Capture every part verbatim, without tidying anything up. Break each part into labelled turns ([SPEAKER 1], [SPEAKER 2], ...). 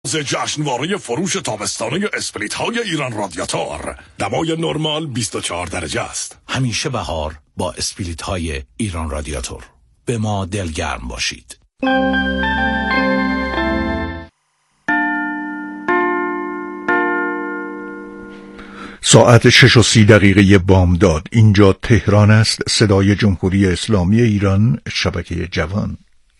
[SPEAKER 1] جشنواره فروش تابستانه اسپریت های ایران رادیاتور. دمای نرمال بیست و چهار درجه است.
[SPEAKER 2] همیشه بهار با اسپریت های ایران رادیاتور. به ما دلگرم باشید.
[SPEAKER 3] ساعت شش و سی دقیقه بامداد. اینجا تهران است. صدای جمهوری اسلامی ایران، شبکه جوان.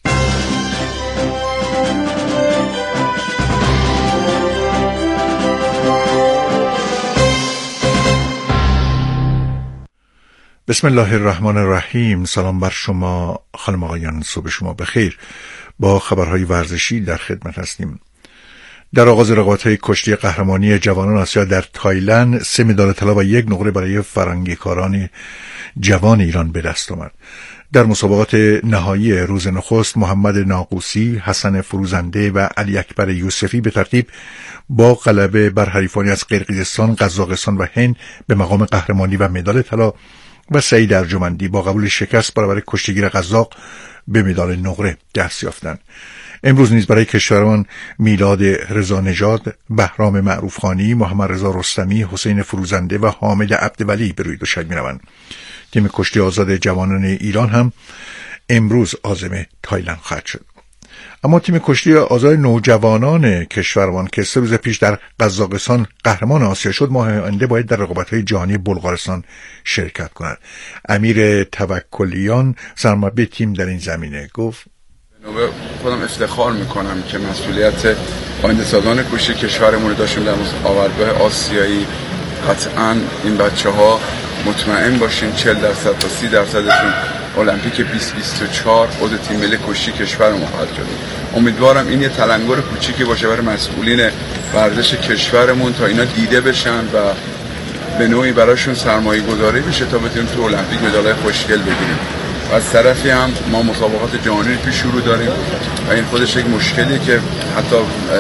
[SPEAKER 3] بسم الله الرحمن الرحیم. سلام بر شما خانم آقایان، صبح شما بخیر. با خبرهای ورزشی در خدمت هستیم. در آغاز رقابت‌های کشتی قهرمانی جوانان آسیا در تایلند سه مدال طلا و یک نقره برای فرنگیکاران جوان ایران به دست آمد. در مسابقات نهایی روز نخست محمد ناقوسی، حسن فروزنده و علی اکبر یوسفی به ترتیب با غلبه بر حریفانی از قرقیزستان، قزاقستان و هند به مقام قهرمانی و مدال طلا و سعید ارجمندی با قبول شکست برابر کشتیگیر قزاق به مدال نقره دست یافتند. امروز نیز برای کشورمان میلاد رضا نژاد، بهرام معروفخانی، محمد رضا رستمی، حسین فروزنده و حامد عبدولی به روی دوشک می‌روند. تیم کشتی آزاد جوانان ایران هم امروز عازم تایلند خواهد شد. اما تیم کشتی آزاد نوجوانان کشورمان که سه روز پیش در قزاقستان قهرمان آسیا شد، ماه آینده باید در رقابت‌های جهانی بلغارستان شرکت کند. امیر توکلیان سرمربی تیم در این زمینه گفت:
[SPEAKER 4] نوبه خودم افتخار میکنم که مسئولیت آینده سازان کشتی کشورمون رو داشتیم در آوردگاه آسیایی. قطعاً این بچه‌ها مطمئن باشین چهل درصد تا سی درصدشون المپیک بیست بیست و چهار عضو تیم ملی کشتی کشورمون خواهد شد. امیدوارم این یه تلنگر کوچیکی باشه برای مسئولین ورزش کشورمون تا اینا دیده بشن و به نوعی براشون سرمایه گذاری بشه تا بتونیم تو المپیک مدالای خوشگل بگیریم. و از طرفی هم ما مسابقات جهانی پیش رو داریم و این خودش یک مشکلیه که حتی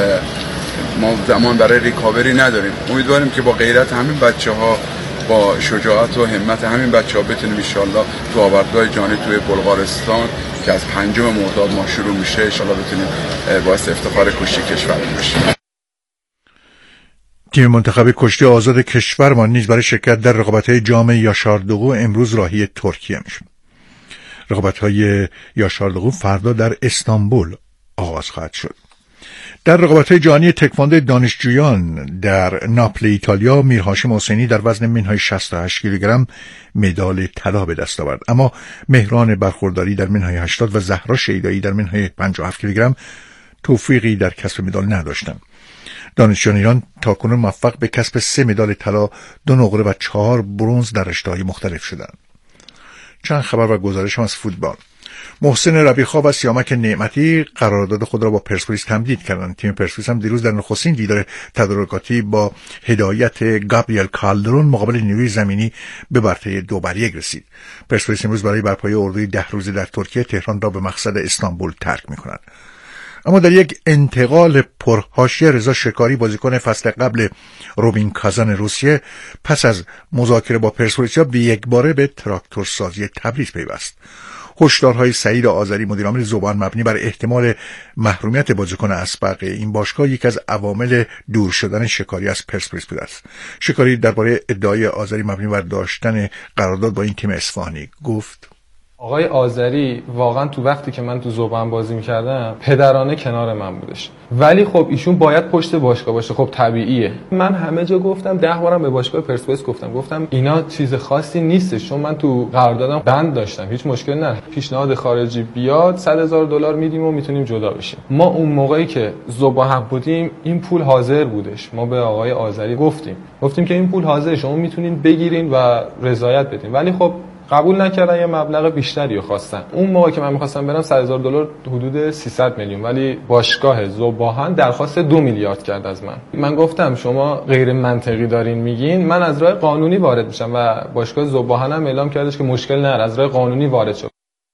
[SPEAKER 4] ما زمان برای ریکاوری نداریم. امیدواریم که با غیرت همین بچه‌ها، با شجاعت و همت همین بچه‌ها بتونیم ان شاءالله تو آوردگاه جهانی توی بلغارستان که از پنجم مرداد ما شروع میشه ان شاءالله بتونیم باعث افتخار کشتی کشورمون بشیم.
[SPEAKER 3] تیم منتخب کشتی آزاد کشورمان نیز برای شرکت در رقابت‌های جام یاشاردوغو امروز راهی ترکیه میشه. رقابت‌های یاشاردوغو فردا در استانبول آغاز خواهد شد. در رقابت‌های جهانی تکواندو دانشجویان در ناپل ایتالیا میر هاشم حسینی در وزن منهای شصت و هشت کیلوگرم مدال طلا به دست آورد، اما مهران برخورداری در منهای هشتاد و زهرا شیدایی در منهای پنجاه و هفت کیلوگرم توفیقی در کسب مدال نداشتند. دانشجویان ایران تاکنون موفق به کسب سه مدال طلا، دو نقره و چهار برنز در رشته‌های مختلف شدند. چند خبر و گزارش هم از فوتبال. محسن ربیخا و سیامک نعمتی قرارداد خود را با پرسپولیس تمدید کردند. تیم پرسپولیس هم دیروز در نخستین دیدار تدارکاتی با هدایت گابریل کالدرون مقابل نیروی زمینی به برتری دو بر یک رسید. پرسپولیس امروز برای برپایی اردوی ده روزه در ترکیه تهران را به مقصد استانبول ترک می‌کند. اما در یک انتقال پرحاشیه، رضا شکاری بازیکن فصل قبل روبین کازان روسیه پس از مذاکره با پرسپولیسیا به یک باره به تراکتور سازی تبریز پیوست. هشدارهای سعید آذری مدیرعامل ذوبان مبنی بر احتمال محرومیت بازیکن اسبق این باشگاه یک از عوامل دور شدن شکاری از پرسپولیس بوده است. شکاری درباره ادعای آذری مبنی بر داشتن قرارداد با این تیم اصفهانی گفت:
[SPEAKER 5] آقای آذری واقعا تو وقتی که من تو ذوبان بازی می‌کردم پدرانه کنار من بودش، ولی خب ایشون باید پشت باشگاه باشه. خب طبیعیه. من همه جا گفتم، ده بارم به باشگاه پرسپولیس گفتم گفتم اینا چیز خاصی نیستش، چون من تو قراردادم بند داشتم، هیچ مشکلی نداره. پیشنهاد خارجی بیاد صد هزار دلار میدیم و میتونیم جدا بشیم. ما اون موقعی که ذوبان بودیم این پول حاضر بودش. ما به آقای آذری گفتیم گفتیم که این پول حاضر، شما میتونین بگیرین و رضایت بدین، ولی خب قبول نکردن، یه مبلغ بیشتری رو خواستن. اون موقع که من می‌خواستم برم صد هزار دلار، حدود سیصد میلیون، ولی باشگاه ذوبان درخواست دو میلیارد کرد از من. من گفتم شما غیر منطقی دارین میگین، من از راه قانونی وارد میشم و باشگاه ذوبان هم اعلام کردش که مشکل نداره، از راه قانونی وارد شد.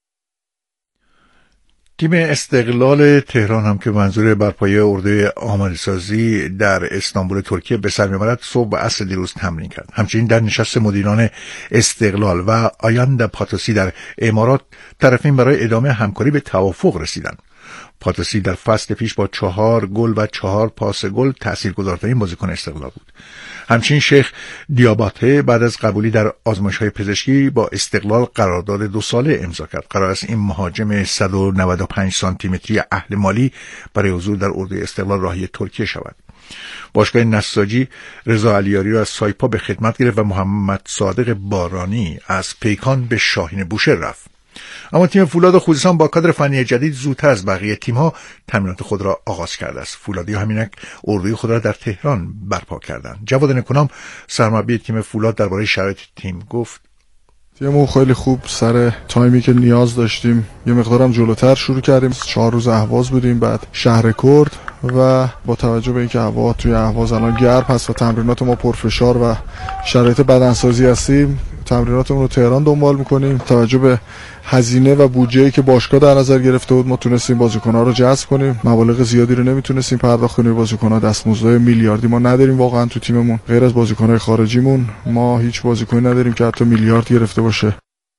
[SPEAKER 3] تیم استقلال تهران هم که منظور برپایی اردوی آماده‌سازی در استانبول ترکیه به سر می‌برد، صبح و عصر دیروز تمرین کرد. همچنین در نشست مدیران استقلال و آینده پاتوسی در امارات طرفین برای ادامه همکاری به توافق رسیدند. پاتسی در فصل پیش با چهار گل و چهار پاس گل تاثیرگذارترین بازیکن استقلال بود. همچنین شیخ دیاباته بعد از قبولی در آزمایش‌های پزشکی با استقلال قرارداد دو ساله امضا کرد. قرار است این مهاجم صد و نود و پنج سانتی متری اهل مالی برای حضور در اردوی استقلال راهی ترکیه شود. باشگاه نساجی رضا علیاری را از سایپا به خدمت گرفت و محمد صادق بارانی از پیکان به شاهین بوشهر رفت. اما تیم فولاد و خوزستان با کادر فنی جدید زودتر از بقیه تیم‌ها تمرینات خود را آغاز کرده است. فولادی‌ها همینک اردوی خود را در تهران برپا کردند. جواد نکونام سرمربی تیم فولاد درباره شرایط تیم گفت:
[SPEAKER 6] تیممون خیلی خوب سر تایمی که نیاز داشتیم یه مقدارم جلوتر شروع کردیم. چهار روز اهواز بودیم، بعد شهر کرد و با توجه به اینکه هوا توی اهواز الان گرم هست و تمرینات ما پرفشار و شرایط بدنسازی هستیم، تمریناتمون رو تهران دنبال میکنیم. توجه به هزینه و بودجه‌ای که باشگاه در نظر گرفته بود ما تونستیم بازیکن‌ها رو جذب کنیم. مبالغ زیادی رو نمیتونستیم پرداخت کنیم. بازیکن‌ها دستمزدهای میلیاردی ما نداریم واقعا تو تیممون. غیر از بازیکن‌های خارجیمون ما هیچ بازیکنی نداریم که حتی میلیارد گرفته باشه.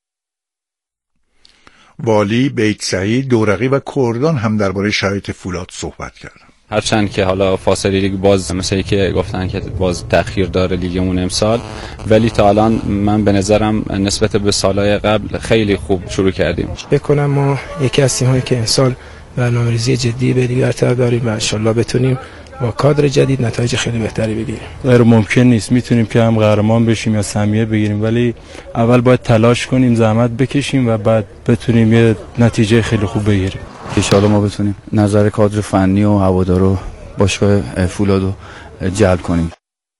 [SPEAKER 3] والی، بیت سعید، دورقی و کردان هم درباره شرایط فولاد صحبت کردند.
[SPEAKER 7] هرچند که حالا فاصله لیگ باز مثلا که گفتن که باز تأخیر داره لیگمون امسال، ولی تا الان من به نظرم نسبت به سالهای قبل خیلی خوب شروع کردیم.
[SPEAKER 8] بکنم ما یکی از تیم‌هایی که امسال برنامه‌ریزی جدی به لیگ برتر داریم و ان شاءالله بتونیم با کادر جدید نتایج خیلی بهتری بگیریم.
[SPEAKER 9] غیر ممکن نیست، میتونیم که هم قهرمان بشیم یا سهمیه بگیریم، ولی اول باید تلاش کنیم، زحمت بکشیم و بعد بتونیم یه نتیجه خیلی خوب بگیریم.
[SPEAKER 10] ان شاءالله ما بتونیم نظر کادر فنی و هوادارو باشگاه فولادو جلب کنیم.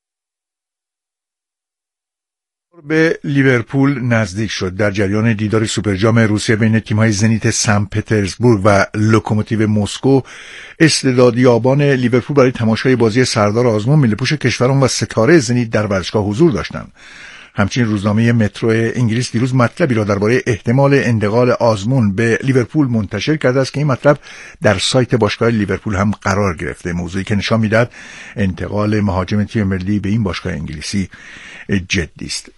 [SPEAKER 3] به لیورپول نزدیک شد. در جریان دیدار سوپرجام روسیه بین تیم‌های زنیت سن پترزبورگ و لوکوموتیو مسکو، استعدادیابان لیورپول برای تماشای بازی سردار آزمون ملی‌پوش کشوران و ستاره زنیت در ورزشگاه حضور داشتند. همچنین روزنامه مترو انگلیس دیروز مطلبی را درباره احتمال انتقال آزمون به لیورپول منتشر کرده است که این مطلب در سایت باشگاه لیورپول هم قرار گرفته، موضوعی که نشان می‌دهد انتقال مهاجم تیم ملی به این باشگاه انگلیسی جدی است.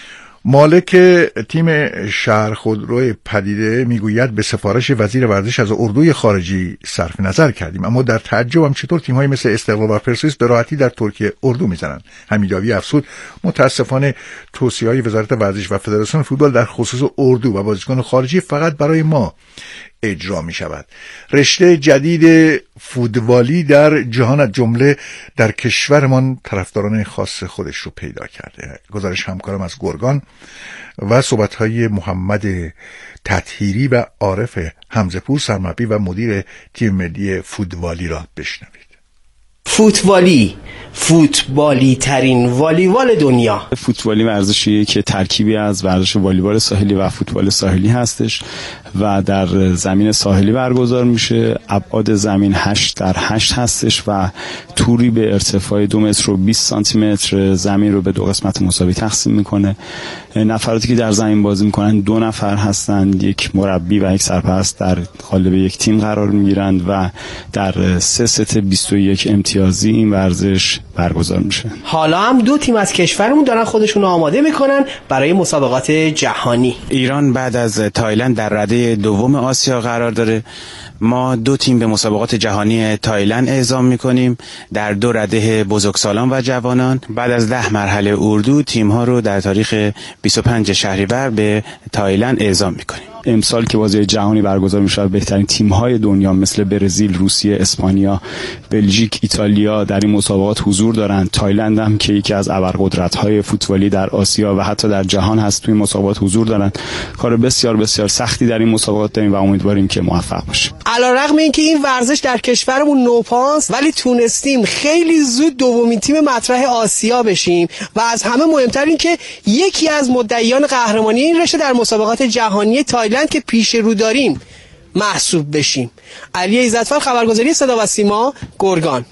[SPEAKER 3] مالک تیم شهر خودرو پدیده میگوید به سفارش وزیر ورزش از اردوی خارجی صرف نظر کردیم، اما در تعجبم چطور تیم‌های مثل استقلال و پرسپولیس به راحتی در ترکیه اردو میزنند. حمیدآوی افزود متاسفانه توصیه‌های وزارت ورزش و فدراسیون فوتبال در خصوص اردو و بازیکن خارجی فقط برای ما اجرا می شود. رشته جدید فوتبالی در جهان از جمله در کشورمان طرفداران خاص خودش رو پیدا کرده. گزارش همکارم از گرگان و صحبت‌های محمد تطهیری و عارف حمزه‌پور سرمربی و مدیر تیم ملی فوتبالی را بشنوید.
[SPEAKER 11] فوتبالی، فوتبالی ترین والیبال دنیا.
[SPEAKER 12] فوتبالی ورزشیه که ترکیبی از ورزش والیبال ساحلی و فوتبال ساحلی هستش و در زمین ساحلی برگزار میشه. ابعاد زمین هشت در هشت هستش و توری به ارتفاع دو متر و بیست سانتی متر زمین رو به دو قسمت مساوی تقسیم میکنه. نفراتی که در زمین بازی میکنن دو نفر هستند، یک مربی و یک سرپرست در قالب یک تیم قرار میگیرند و در سه ست بیست و یک امتیازی این ورزش برگزار میشه.
[SPEAKER 11] حالا هم دو تیم از کشورمون دارن خودشون رو آماده میکنن برای مسابقات جهانی.
[SPEAKER 13] ایران بعد از تایلند در رده دوم آسیا قرار داره. ما دو تیم به مسابقات جهانی تایلند اعزام میکنیم در دو رده بزرگسالان و جوانان. بعد از ده مرحله اردو تیم ها رو در تاریخ بیست و پنج شهریور به تایلند اعزام میکنیم.
[SPEAKER 12] امسال که بازی جهانی برگزار میشه بهترین تیم‌های دنیا مثل برزیل، روسیه، اسپانیا، بلژیک، ایتالیا در این مسابقات حضور دارند. تایلند هم که یکی از ابرقدرت‌های فوتبالی در آسیا و حتی در جهان هست توی مسابقات حضور دارند. کار بسیار بسیار سختی در این مسابقات داریم و امیدواریم که موفق باشیم.
[SPEAKER 11] علیرغم اینکه این ورزش در کشورمون نوپاست ولی تونستیم خیلی زود دومین تیم مطرح آسیا بشیم و از همه مهمتر این که یکی از مدعیان قهرمانی این رشته در مسابقات جهانی تایلند که پیش رو داریم محسوب بشیم. علی عزتفر، خبرگزاری صدا و سیما، گرگان.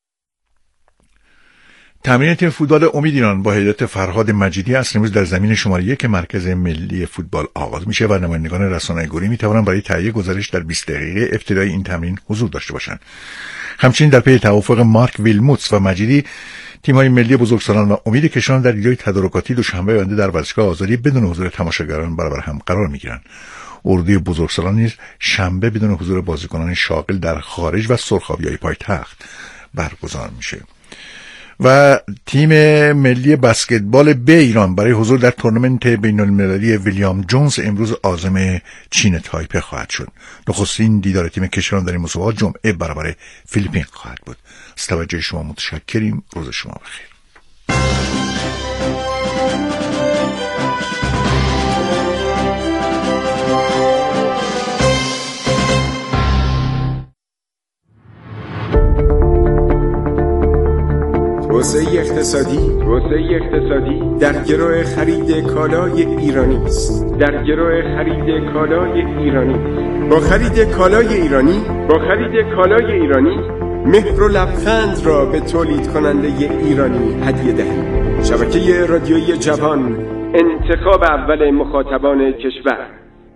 [SPEAKER 3] تمرین تیم فوتبال امید ایران با هدایت فرهاد مجیدی از امروز در زمین شماره یک مرکز ملی فوتبال آغاز میشه و نمایندگان رسانه‌گویی میتوانند برای تهیه گزارش در بیست دقیقه ابتدای این تمرین حضور داشته باشند. همچنین در پی توافق مارک ویلموتس و مجیدی تیم‌های ملی بزرگسالان و امید کشوران در دیدار تدارکاتی دوشنبه آینده در ورزشگاه آزادی بدون حضور تماشاگران برابر هم قرار می‌گیرند. اردوی بزرگسالان نیز شنبه بدون حضور بازیکنان شاغل در خارج و سرخابیای پایتخت برگزار میشه. و تیم ملی بسکتبال ب ایران برای حضور در تورنمنت بین المللی ویلیام جونز امروز عازم چین تایپه خواهد شد. نخستین دیدار تیم کشوران در این مسابقات جمعه برابر فیلیپین خواهد بود. از توجه شما متشکریم. روز شما بخیر.
[SPEAKER 14] توسعه اقتصادی توسعه اقتصادی در گرو خرید کالای ایرانی است. در گرو خرید کالای ایرانی با خرید کالای ایرانی با خرید کالای ایرانی مهر و لبخند را به تولید کننده ایرانی هدیه دهید. شبکه رادیویی جوان، انتخاب اول مخاطبان کشور.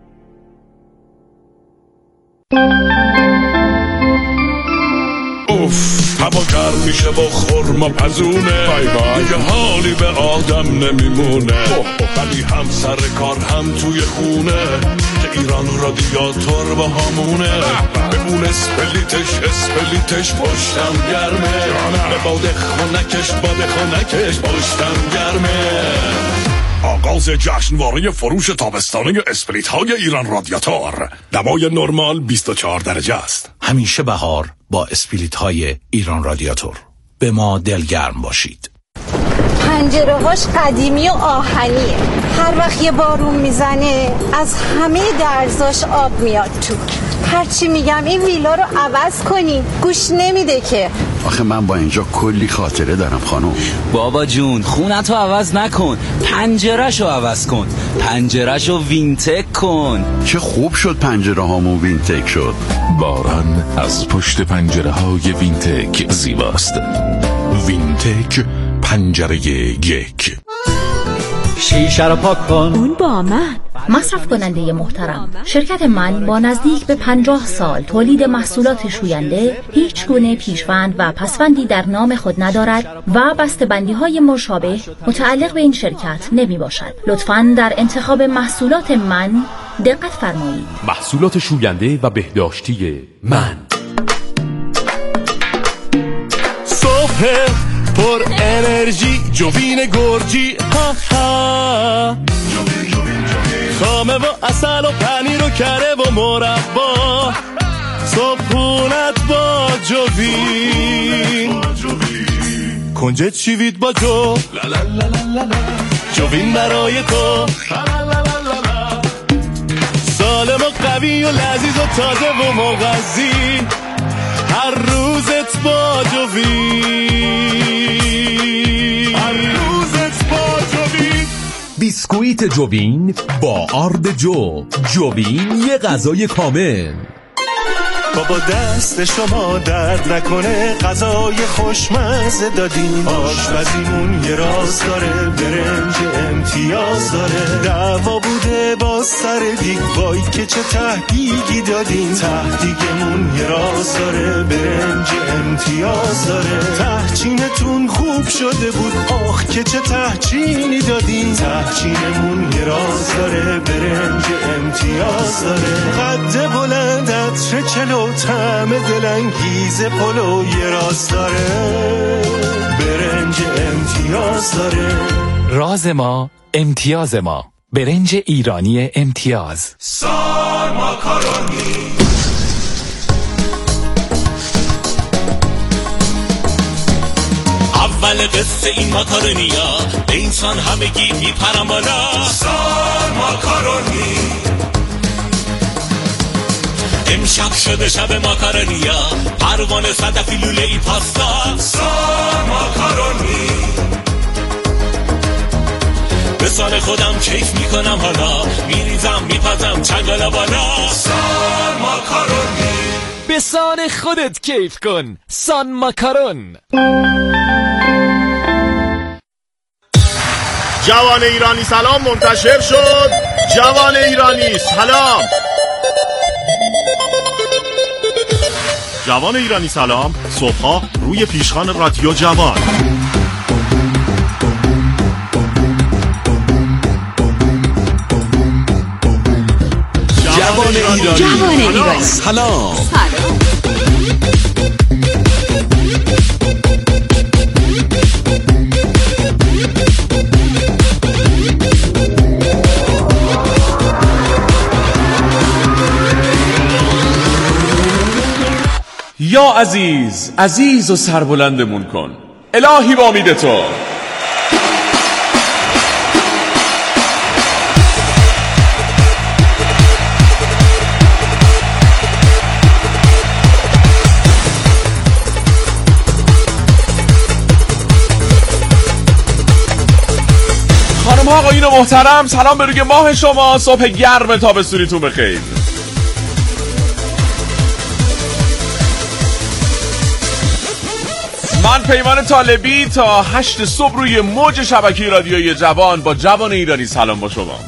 [SPEAKER 1] اوف هوا گرم میشه با خورما پزونه، بای بای دیگه حالی به آدم نمیمونه. ولی هم سر کار هم توی خونه که ایران رادیاتور با همونه. به اون اسپلیتش اسپلیتش پشتم گرمه، به باد خونکش باد خونکش پشتم گرمه. آغاز جشنواره فروش تابستانه اسپریت های ایران رادیاتور. دمای نرمال بیست و چهار درجه است.
[SPEAKER 2] همیشه بهار با اسپریت های ایران رادیاتور. به ما دلگرم باشید.
[SPEAKER 15] پنجره هاش قدیمی و آهنیه. هر وقت یه بارون میزنه از همه درزاش آب میاد تو. هرچی میگم این ویلا رو عوض کنی گوش نمیده که.
[SPEAKER 16] آخه من با اینجا کلی خاطره دارم خانم.
[SPEAKER 17] بابا جون خونتو عوض نکن، پنجرهشو عوض کن، پنجرهشو وینتک کن.
[SPEAKER 16] چه خوب شد پنجره هامون وینتک شد.
[SPEAKER 18] باران از پشت پنجره های وینتک زیباست. وینتک پنجره یک.
[SPEAKER 19] شیشه رو پاک کن.
[SPEAKER 20] اون با من. مصرف کننده محترم، شرکت من با نزدیک به پنجاه سال تولید محصولات شوینده هیچ گونه پیشوند و پسوندی در نام خود ندارد و بسته‌بندی های مشابه متعلق به این شرکت نمی باشد. لطفاً در انتخاب محصولات من دقت فرمایید.
[SPEAKER 18] محصولات شوینده و بهداشتی من.
[SPEAKER 21] صبح پر انرژی جوین گرجی ها ها، خامه و اصل و پنیر و کره و مربا، صبحونت با جوین، کنجد شیوید با جو، جوین برای تو، سالم و قوی و لذیذ و تازه و مغذی، هر روزت با جوین، هر روزت با جوین.
[SPEAKER 18] بیسکویت جوین با آرد جو. جوین یه غذای کامل.
[SPEAKER 21] بابا دست شما درد نکنه، غذای خوشمزه دادین، آشپزیمون یه راز داره، برنج امتیاز داره، دعوا بوده با سر دیگ، وای که چه تهدیگی دادین، تهدیگمون یه راز داره، برنج امتیاز داره، تهچینتون خوب شده بود، آخ که چه تهچینی دادین، تهچینمون یه راز داره، برنج امتیاز داره، قد بلند عطر چلو، طعم دلانگیز پلو یه راز داره، برنج امتیاز داره.
[SPEAKER 18] راز ما امتیاز ما، برنج ایرانی امتیاز.
[SPEAKER 21] سار ماکارونی.
[SPEAKER 22] اول قصه این ماکارونیا به انسان همگی میپرم بالا.
[SPEAKER 21] سار ماکارونی.
[SPEAKER 22] امشب شده شب ماکارونیا، پروانه صدفی لوله ای پاستا.
[SPEAKER 21] سار ماکارونی.
[SPEAKER 22] به سان خودم کیف میکنم حالا، میریزم میپزم چنگالا بالا.
[SPEAKER 21] سار ماکارونی.
[SPEAKER 18] به سان خودت کیف کن، سان ماکارون.
[SPEAKER 21] جوان ایرانی سلام منتشر شد. جوان ایرانی سلام. جوان ایرانی سلام صبحا روی پیشخوان رادیو جوان.
[SPEAKER 1] ایرانی.
[SPEAKER 18] جوان ایرانی.
[SPEAKER 1] سلام.
[SPEAKER 4] یا عزیز عزیز و سربلندمون کن الهی با امید تو. خانم ها آقایون محترم، سلام به روی ماه شما. صبح گرم تابستونیتون بخیر. من پیمان طالبی تا هشت صبح روی موج شبکه رادیویی جوان با جوان ایرانی سلام با شما.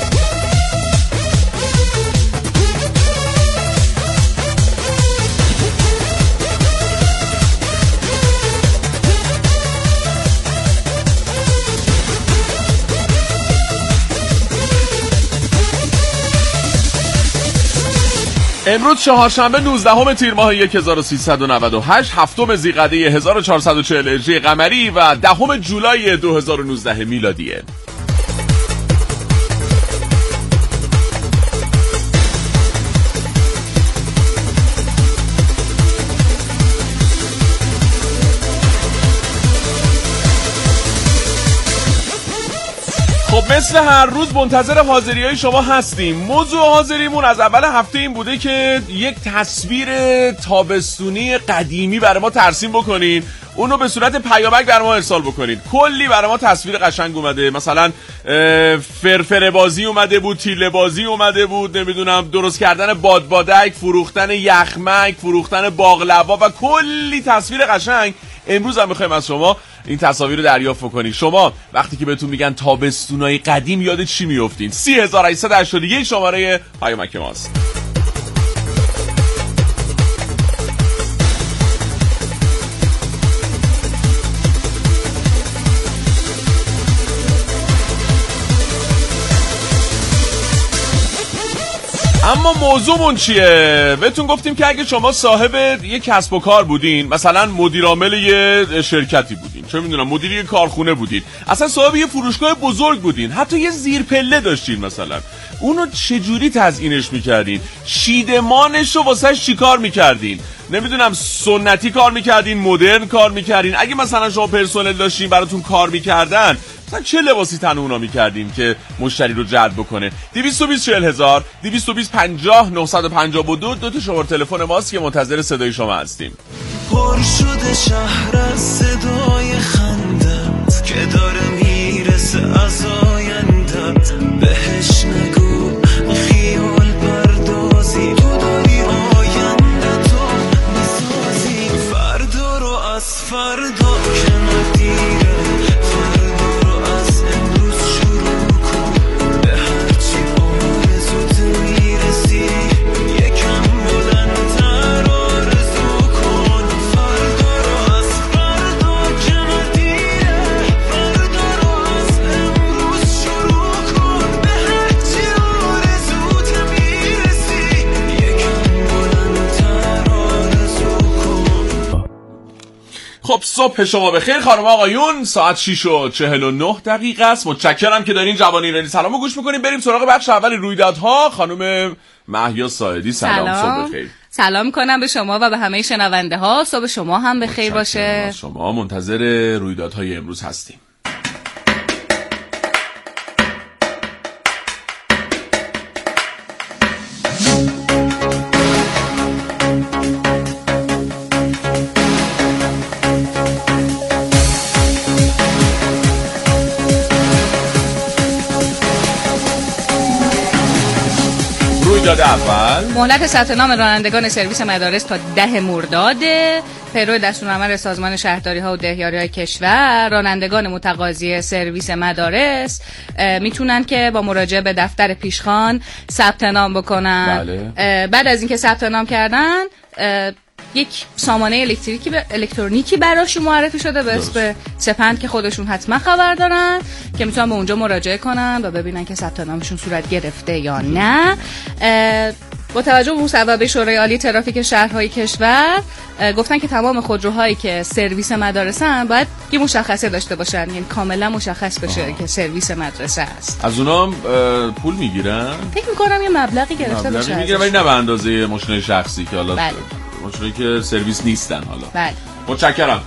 [SPEAKER 4] امروز چهارشنبه نوزدهم تیر ماه هزار و سیصد و نود و هشت، هفتم ذیقعده هزار و چهارصد و چهل هجری قمری و دهم جولای دو هزار و نوزده میلادیه. خب مثل هر روز منتظر حاضری‌های شما هستیم. موضوع حاضریمون از اول هفته این بوده که یک تصویر تابستونی قدیمی برای ما ترسیم بکنین، اونو به صورت پیامک در ما ارسال بکنین. کلی برای ما تصویر قشنگ اومده، مثلا فرفره بازی اومده بود، تیله بازی اومده بود، نمیدونم درست کردن بادبادک، فروختن یخمک، فروختن باقلوا و کلی تصویر قشنگ. امروز هم میخوایم از شما این تصاویر رو دریافت کنید. شما وقتی که بهتون میگن تابستونای قدیم یاد چی میافتین؟ سی هزار و هشتصد و هشتاد و یک شماره پیامک ماست. اما موضوعمون چیه؟ بهتون گفتیم که اگه شما صاحب یک کسب و کار بودین، مثلا مدیر عامل یه شرکتی بودین، چه میدونم مدیر یه کارخونه بودین، اصلا صاحب یه فروشگاه بزرگ بودین، حتی یه زیرپله داشتین، مثلا اونو چجوری تزیینش میکردین؟ چیدمانش رو واسهش چیکار میکردین؟ نمیدونم سنتی کار میکردین، مدرن کار میکردین؟ اگه مثلا شما پرسنل داشتین براتون کار میکردن، مثلا چه لباسی تن اونا میکردیم که مشتری رو جلب بکنه؟ دویست و بیست چهل هزار، دویست و بیست پنجاه نهصد و پنجاه و دو دو تا شماره تلفن ماست که منتظر صدای شما هستیم.
[SPEAKER 21] پر شده شهر از صدای خندت که داره میرسه از آیندت، بهش نگو خیال پردازی، تو داری آینده تو میسازی، فردا رو از فردا که ندیره،
[SPEAKER 4] خب صبح شما بخیر خانم آقایون، ساعت شش و چهل و نه دقیقه است. متشکرم که دارین جوان ایرانی سلامو گوش میکنیم. بریم سراغ بخش اول رویدادها. خانم مهیا ساعدی سلام, سلام. صبح بخیر.
[SPEAKER 5] سلام کنم به شما و به همه شنونده ها. صبح شما هم بخیر باشه.
[SPEAKER 4] شما منتظر رویدادهای امروز هستیم. اول
[SPEAKER 5] مهلت ثبت نام رانندگان سرویس مدارس تا ده مرداد. پیرو دستورالعمل سازمان شهرداری ها و دهیاری های کشور، رانندگان متقاضی سرویس مدارس میتونن که با مراجعه به دفتر پیشخوان ثبت نام بکنن. بله. بعد از اینکه ثبت نام کردن یک سامانه الکتریکی ب... الکترونیکی براشون معرفی شده به اسم سپند که خودشون حتما خبر دارن که میتونن به اونجا مراجعه کنن و ببینن که ثبت نامشون صورت گرفته یا نه. با توجه به مصوبه شورای عالی ترافیک شهرهای کشور گفتن که تمام خودروهایی که سرویس مدارسن باید یه مشخصه داشته باشن، یعنی کاملا مشخص بشه آه. که سرویس مدرسه است.
[SPEAKER 4] از اونام پول میگیرن؟
[SPEAKER 5] فکر میکنم یه مبلغی گرفته باشه.
[SPEAKER 4] مبلغی میگیرن ولی نه به اندازه ماشینای شخصی که حالا
[SPEAKER 5] بله.
[SPEAKER 4] ماشینایی که سرویس نیستن حالا.
[SPEAKER 5] بله.
[SPEAKER 4] متشکرم.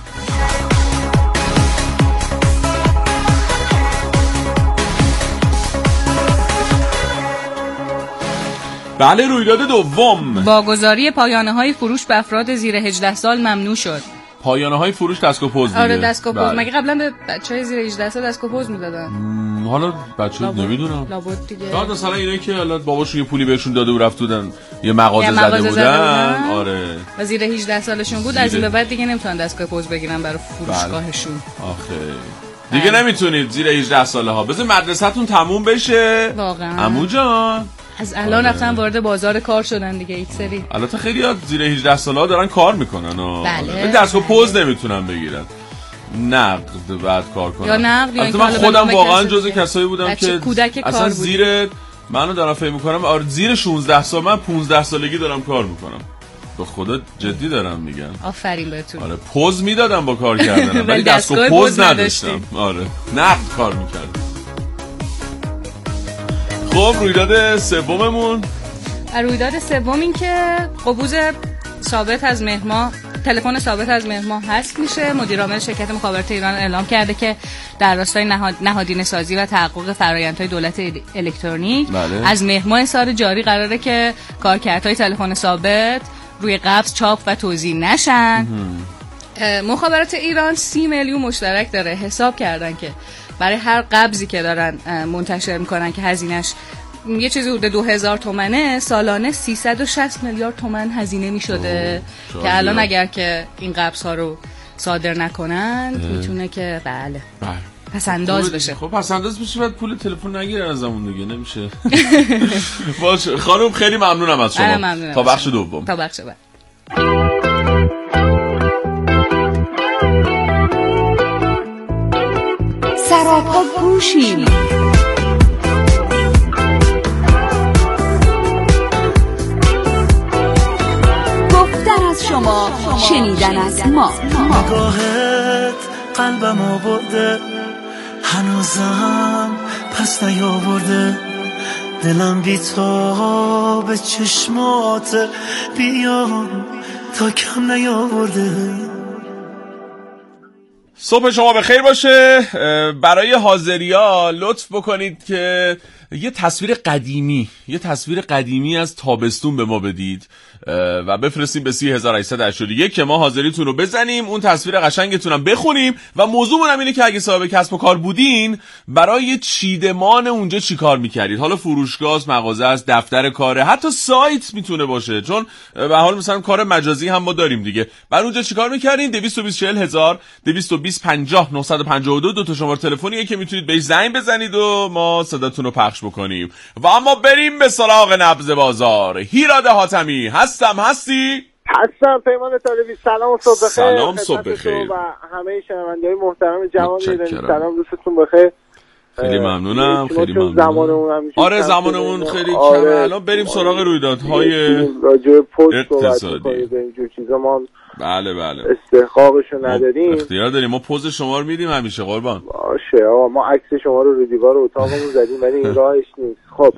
[SPEAKER 4] بله رویداد دوم،
[SPEAKER 5] واگذاری پایانه‌های فروش به افراد زیر هجده سال ممنوع شد.
[SPEAKER 4] پایانه‌های فروش دستگاه پوز دیگه.
[SPEAKER 5] آره دستگاه پوز. مگه قبلا به بچهای زیر هجده سال دستگاه پوز میدادن؟
[SPEAKER 4] حالا بچه‌ها نمیدونم.
[SPEAKER 5] لابد دیگه.
[SPEAKER 4] بعد مثلا اینه که حالا باباشون یه پولی بهشون داده و رفت بودن یه مغازه زده بودن. بودن. آره.
[SPEAKER 5] و زیر هجده سالشون بود، از این به بعد دیگه نمیتونن دستگاه پوز بگیرن برای فروشگاهشون.
[SPEAKER 4] آخه دیگه نمیتونید زیر هجده ساله ها. بذار مدرسه‌تون تموم بشه.
[SPEAKER 5] واقعا.
[SPEAKER 4] عمو جان
[SPEAKER 5] از الان رفتن وارد بازار کار شدن دیگه یک سری.
[SPEAKER 4] البته خیلی ها زیر هجده ساله ها دارن کار میکنن و
[SPEAKER 5] بله.
[SPEAKER 4] دستگاه پوز نمیتونن بگیرن، نقد بعد کار کنن
[SPEAKER 5] یا نقد یا
[SPEAKER 4] من خودم واقعا جزء کسایی بودم که اصلا
[SPEAKER 5] بود.
[SPEAKER 4] زیر منو دارم فکر میکنم آره زیر شانزده سال، من پانزده سالگی دارم کار میکنم. به خدا جدی دارم میگم.
[SPEAKER 5] آفرین بهتون.
[SPEAKER 4] آره پوز میدادم با کار کردنم ولی دستگاه پوز نداشتم. آره نقد کار میکردم. خب رویداد سوممون،
[SPEAKER 5] رویداد سوم این که قبوز ثابت از مهما تلفن ثابت از مهما حذف میشه. مدیر عامل شرکت مخابرات ایران اعلام کرده که در راستای نهاد... نهادینه سازی و تحقق فرآیندهای دولت الکترونیک
[SPEAKER 4] بله.
[SPEAKER 5] از مهما سال جاری قراره که کارکردهای تلفن ثابت روی قبض، چاپ و توزیع نشن. مخابرات ایران سی میلیون مشترک داره. حساب کردن که برای هر قبضی که دارن منتشر میکنن که هزینهش یه چیزی حدود دو هزار تومنه، سالانه سیصد و شصت میلیارد تومن هزینه میشده که الان اگر که این قبض ها رو صادر نکنن میتونه که بله پس انداز بشه.
[SPEAKER 4] خب پس انداز بشه بعد پول تلفن نگیرن ازمون دیگه نمیشه. باشه خانم خیلی ممنونم از شما.
[SPEAKER 5] ممنونم
[SPEAKER 4] تا بخش دوم.
[SPEAKER 5] تا بخش بعد.
[SPEAKER 6] سراپا گوشیم. گفتن از شما، شنیدن از ما.
[SPEAKER 21] نگاهت قلبم آورده، هنوزم پس نیاورده، دلم بی تو به چشمات بیام تا کم نیاورده.
[SPEAKER 4] صبح شما بخیر باشه. برای حاضریا لطف بکنید که یه تصویر قدیمی یه تصویر قدیمی از تابستون به ما بدید و بفرستیم به سی هزار و هشتصد و هشتاد و یک که ما حاضریتون رو بزنیم، اون تصویر قشنگتون هم بخونیم و موضوعمون هم اینه که اگه صاحب کسب و کار بودین برای چیدمان اونجا چی کار میکردید. حالا فروشگاه، مغازه است، دفتر کاره، حتی سایت میتونه باشه، چون به حال مثلا کار مجازی هم ما داریم دیگه. برای اونجا چیکار میکردین؟ دویست و بیست چهل هزار دویست و بیست پنجاه نهصد و پنجاه و دو دو تا شماره تلفنیه که میتونید بهش زنگ بزنید و ما صداتون رو پخش بکنیم. و اما بریم به سراغ نبض بازار. هیراد حاتمی هستم. هستی؟
[SPEAKER 7] هستم. پیمان طالبی. سلام و صبح بخیر.
[SPEAKER 4] سلام صبح بخیر
[SPEAKER 7] و همه شنونده‌های محترم جوان ایرانی. سلام دوستتون بخیر.
[SPEAKER 4] خیلی ممنونم. خیلی ممنونم.
[SPEAKER 7] زمانمون همیشه
[SPEAKER 4] آره زمانمون خیلی کمه. الان بریم سراغ رویدادهای
[SPEAKER 7] راجع پست
[SPEAKER 4] اقتصادی
[SPEAKER 7] و اینجور چیزا ما
[SPEAKER 4] بله بله
[SPEAKER 7] استحقاقشو نداریم.
[SPEAKER 4] اختیار داریم. ما پوز شما رو میدیم همیشه قربان.
[SPEAKER 7] باشه آقا ما عکس شما رو رو دیوار اتاقمون زدیم ولی این راهش نیست. خب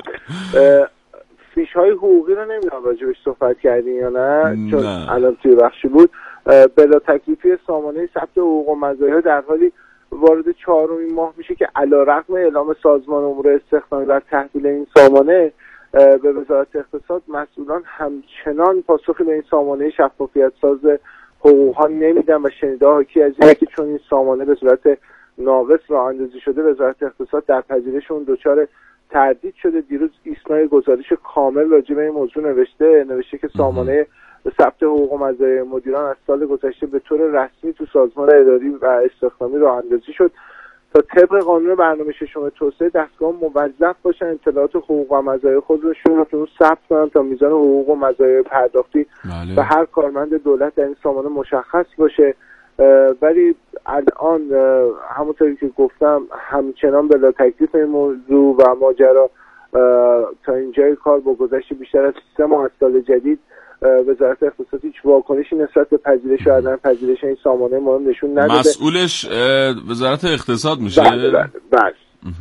[SPEAKER 7] فیش های حقوقی رو نمیدونم راجبش صحبت کردین یا نه, نه. چون الان توی بخشی بود بلا تکلیفی سامانه ثبت حقوق و مزایا در حالی وارد چهارمین ماه میشه که علیرغم اعلام سازمان امور استخدامی بر تحویل این سامانه به وزارت اقتصاد مسئولان همچنان پاسخی به این سامانه شفافیت ساز حقوق ها نمیدن و شنیده حاکی از اینه که چون این سامانه به صورت ناقص راه اندازی شده وزارت اقتصاد در پذیرش اون دچار تردید شده. دیروز ایسنا گزارش کامل راجع به این موضوع نوشته نوشته که سامانه ثبت حقوق و مزایای مدیران از سال گذشته به طور رسمی تو سازمان اداری و استخدامی راه اندازی شد تا طبق قانون برنامه ششم توسعه دستگاه موظف باشن اطلاعات حقوق و مزایای خودشون رو تو ثبت کنن تا میزان حقوق و مزایای پرداختی
[SPEAKER 4] بله.
[SPEAKER 7] به هر کارمند دولت در این سامانه مشخص باشه. ولی الان همونطوری که گفتم همچنان بلا تکلیف این موضوع و ماجرا تا اینجای کار با گذشت بیشتر از سه ماه از سال جدید وزارت اقتصاد هیچ واکنشی نسبت به پذیرش و عدم پذیرش این سامانه مهم نشون نداده.
[SPEAKER 4] مسئولش وزارت اقتصاد میشه؟
[SPEAKER 7] بله بله بله.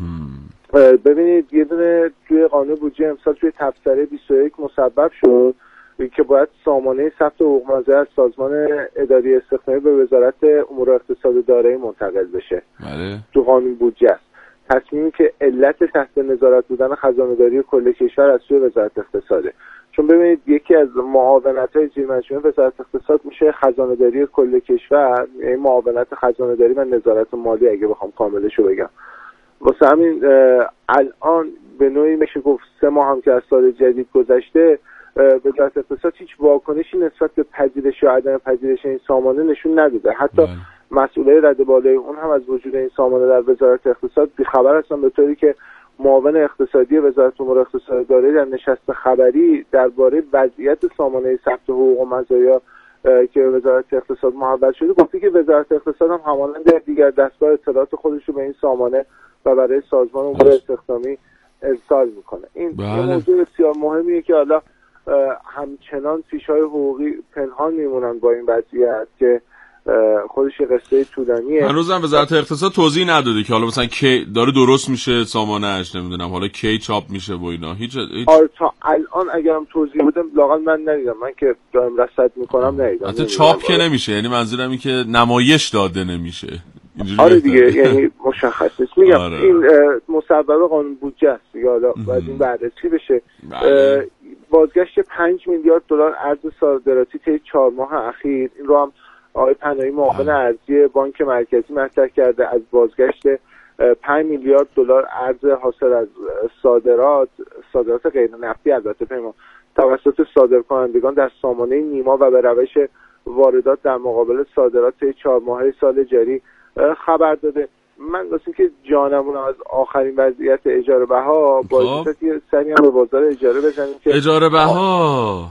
[SPEAKER 7] ببینید یه دونه توی قانون بودجه امسال توی تبصره بیست و یک مسبب شد که باید سامانه ثبت حقوق مزرعه از سازمان اداری استخدامی به وزارت امور اقتصاد و دارایی منتقل بشه.
[SPEAKER 4] بله.
[SPEAKER 7] تو قانون بودجه است. تصمیمی که علت تحت نظارت بودن خزانه‌داری کل کشور از سوی وزارت اقتصاده. چون ببینید یکی از معاونت‌های زیر مجموعه وزارت اقتصاد میشه خزانه‌داری کل کشور، یعنی معاونت خزانه‌داری و نظارت مالی اگه بخوام کاملشو بگم. واسه همین الان به نوعی میشه گفت سه ماه هم که از سال جدید گذشته وزارت اقتصاد هیچ واکنشی نسبت به پذیرش یا عدم پذیرش این سامانه نشون نداده. حتی مسئولای رده بالای اون هم از وجود این سامانه در وزارت اقتصاد بی‌خبر هستن، به طوری که معاون اقتصادی وزارت امور اقتصاد دارایی در نشست خبری درباره وضعیت سامانه ثبت حقوق و مزایا که وزارت اقتصاد محول شده گفته که وزارت اقتصاد هم همانند دیگر دستگاه اطلاعات خودش رو به این سامانه و برای سازمان امور استخدامی ارسال میکنه. این بله. موضوع بسیار مهمیه که حالا همچنان فیش‌های حقوقی پنهان میمونن با این وضعیت که خودش یه قصه طولانیه.
[SPEAKER 4] هنوزم وزارت اقتصاد توضیح نداده که حالا مثلا کی داره درست میشه سامانه‌اش، نمیدونم حالا کی چاپ میشه و اینا. هیچ, هیچ...
[SPEAKER 7] آره تا الان اگرم توضیح بدم لااقل من ندیدم، من که دارم رصد میکنم ندیدم.
[SPEAKER 4] حتی چاپ که نمیشه، یعنی منظورم این که نمایش داده نمیشه.
[SPEAKER 7] آره دیگه یعنی مشخص نیست. میگم آره. این مسبب قانون بودجه است دیگه، حالا باید این بررسی بشه. بله. بازگشت پنج میلیارد دلار ارز صادراتی طی چهار ماه اخیر، این رو هم آقای پناهی معاون ارزی بانک مرکزی مطرح کرده. از بازگشت پنج میلیارد دلار ارز حاصل از صادرات صادرات غیر نفتی البته پیمان توسط صادرکنندگان در سامانه نیما و به روش واردات در مقابل صادرات طی چهار ماهه سال جاری خبر داده. من واسه که جانمون از آخرین وضعیت اجاره بها باید یه سری هم به بازار اجاره بزنیم که
[SPEAKER 4] اجاره بها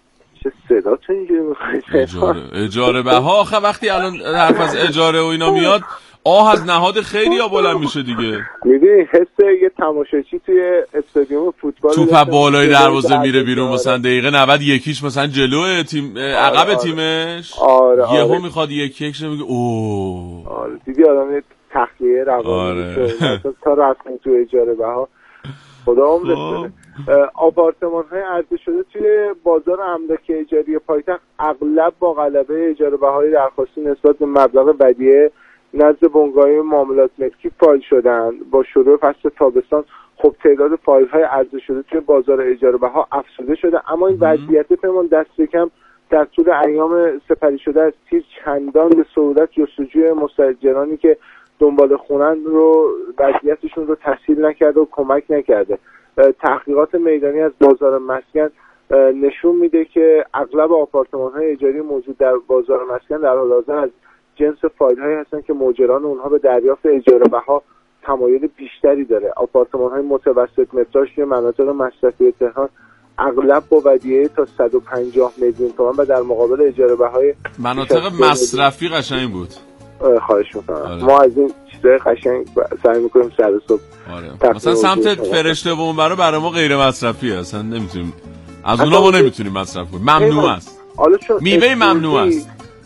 [SPEAKER 7] چه صدا تو اینجوری میخواید
[SPEAKER 4] اجاره اجاره بها. آخه وقتی الان حرف از اجاره و اینا میاد آه از نهاد خیلی ها بلند میشه دیگه.
[SPEAKER 7] میدونی حس یه تماشاچی توی استادیوم فوتبال
[SPEAKER 4] توپ بالای دروازه میره بیرون مثلا دقیقه نود یکیش مثلا جلو تیم عقب آره تیمش
[SPEAKER 7] آره آره
[SPEAKER 4] یهو میخواد یک یکش میگه اوه
[SPEAKER 7] آره دیدی آدم تخلیه روانی آره. تا رفتن تو اجاره بها خدا عمرت بده. آپارتمان های عرضه شده توی بازار املاک اجاری پایتخت اغلب با غلبه اجاره بهای درخواستی نسبت به مبلغ ودیعه نزد بنگاه معاملات ملکی فایل شدن. با شروع فصل تابستان خب تعداد فایل های عرضه شده توی بازار اجاره بها افزوده شده، اما این وضعیت پیمان دست کم در طول ایام سپری شده از تیر چندان به سهولت جستجوی مستاجرانی که دنبال خونن رو وضعیتشون رو تسهیل نکرده و کمک نکرده. تحقیقات میدانی از بازار مسکن نشون میده که اغلب آپارتمان‌های اجاری موجود در بازار مسکن در حال حاضر از جنس فایل‌هایی هستن که مؤجران اونها به دریافت اجاره بها تمایل بیشتری داره. آپارتمان‌های متوسط متراژ توی مناطق مصرفی تهران اغلب با ودیعه تا صد و پنجاه میلیون تومان و در مقابل اجاره بهای
[SPEAKER 4] مناطق مصرفی قشنگ بود.
[SPEAKER 7] خواهش میکنم آره. ما از این چیزای قشنگ سعی میکنیم سر صبح
[SPEAKER 4] آره. مثلا سمت فرشته و اون برا برای ما غیر مصرفی اصلا نمیتونیم از اونا ما نمیتونیم مصرف کنیم، ممنوع است. میوه ممنوع است.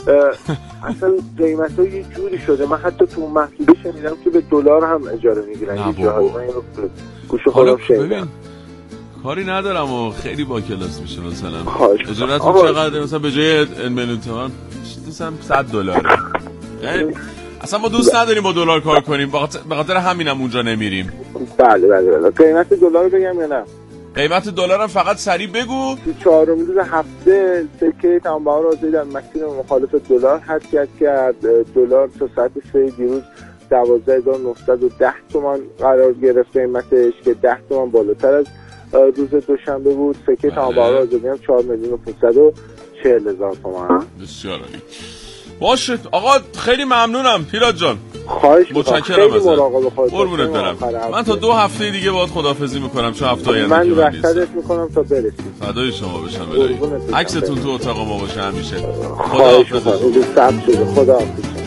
[SPEAKER 7] اصلا قیمت ها یه جوری شده من حتی تو محدوده شنیدم که به دلار هم اجاره میگیرن یه جاهایی. من اینو گوش خودم شنیدم.
[SPEAKER 4] کاری ندارم و خیلی با کلاس میشه. مثلا اجارتون چقدر؟ مثلا به جای میلیون تومان صد دلاره. اصلا ما دوست نداریم با دلار کار کنیم، به خاطر همینم اونجا نمیریم.
[SPEAKER 7] بله بله بله. قیمت دلار بگم یا نه؟
[SPEAKER 4] قیمت دلار هم فقط سریع بگو.
[SPEAKER 7] تو چهارم روز هفته سکه تمام آزادی در مسیر مخالف دلار حرکت کرد. دلار تا ساعت سه دیروز دوازده هزار و نهصد و ده تومان قرار گرفت قیمتش که ده تومان بالاتر از روز دوشنبه بود. سکه تمام آزادی هم چهار میلیون و پانصد و چهل هزار تومان.
[SPEAKER 4] بسیار عالی. باشه آقا خیلی ممنونم پیراد جان.
[SPEAKER 7] خواهش می‌کنم.
[SPEAKER 4] متشکرم ازت. قربونت برم. من تا دو هفته دیگه باهات خداحافظی میکنم چون هفته آینده
[SPEAKER 7] من رصدت میکنم تا برسی.
[SPEAKER 4] فدای شما بشم الهی. عکستون تو اتاق ما باشه همیشه.
[SPEAKER 7] خداحافظ. خداحافظ.